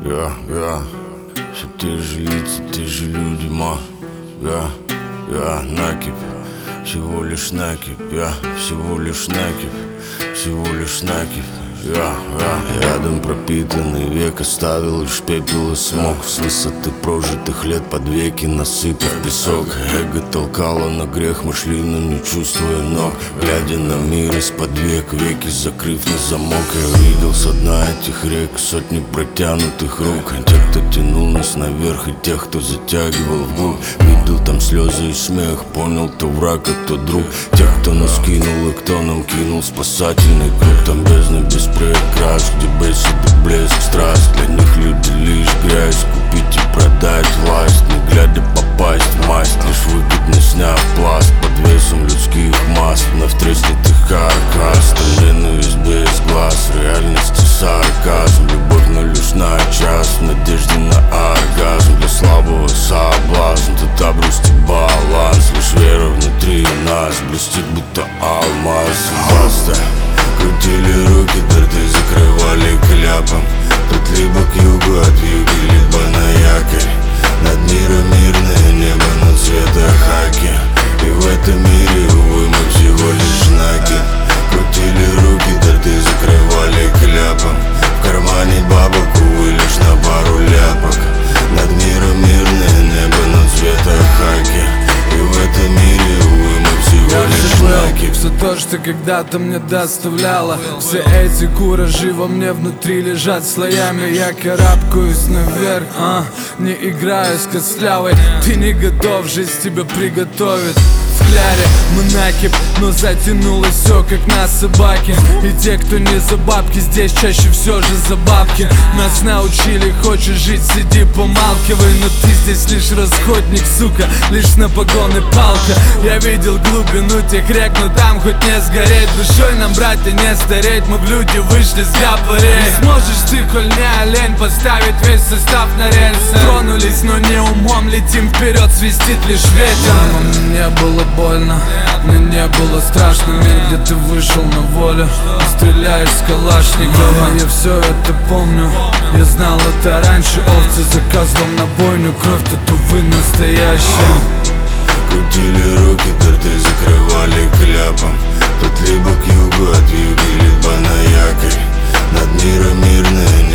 Все те же лица, те же люди, накипь. Всего лишь накипь, всего лишь накипь, всего лишь накипь. Рядом пропитанный век оставил лишь пепел и смог. С высоты прожитых лет под веки насыпав песок. Эго толкало на грех, мы шли, но не чувствуя ног. Глядя на мир из-под век, веки закрыв на замок. Я видел со дна этих рек сотни протянутых рук. Тех, кто тянул нас наверх, и тех, кто затягивал вглубь. Видел там слезы и смех, понял, кто враг, а кто друг. Тех, кто нас кинул и кто нам кинул спасательный круг. Там бездна без прекрас, где беседы, блеск, страсть. Для них люди лишь грязь, купить и продать власть. Не глядя попасть в масть, лишь выгодно сняв пласт. Под весом людских масс, вновь треснет их каркас. Там ненависть без глаз, в реальности сарказм. Любовь, но лишь на час, в надежде на оргазм. Для слабого соблазн, тут обрусти баланс. Лишь вера внутри нас блестит, будто алмаз. Баста. Крутили руки, дырты закрывали кляпом. Тут либо к югу от вьюги, либо на якорь. Над миром мирное небо, но цвета хаки. И в этом мире, увы, мы всего лишь знаки. Крутили руки, дырты закрывали кляпом. В кармане бабок, увы, лишь на пару ляпок. Над миром мирное небо, но цвета хаки. И в этом мире, увы, мы всего лишь знаки. Все то, что когда-то мне доставляло. Все эти куражи во мне внутри лежат слоями. Я карабкаюсь наверх, не играю с костлявой. Ты не готов, жизнь тебя приготовит. В кляре мы накипь, но затянулось все как на собаке. И те, кто не за бабки, здесь чаще все же за бабки. Нас научили, хочешь жить, сиди помалкивай. Но ты здесь лишь расходник, сука, лишь на погоны палка. Я видел глубину тех рек, но там хоть не сгореть. Душой нам, братья, не стареть, мы в люди вышли с габарей. Не сможешь ты, коль не олень, поставить весь состав на рельсы. Тронулись, но не умом, летим вперед, свистит лишь ветер. Мама, мне было больно, мне не было страшно. Мир, где ты вышел на волю и стреляешь с калашникова. Я все это помню, я знал это раньше. Овцы за козлом на бойню, кровь тут, увы, настоящая. Крутили руки, дырты закрывали кляпом. Тут либо к югу от вьюги, либо на якорь. Над миром мирное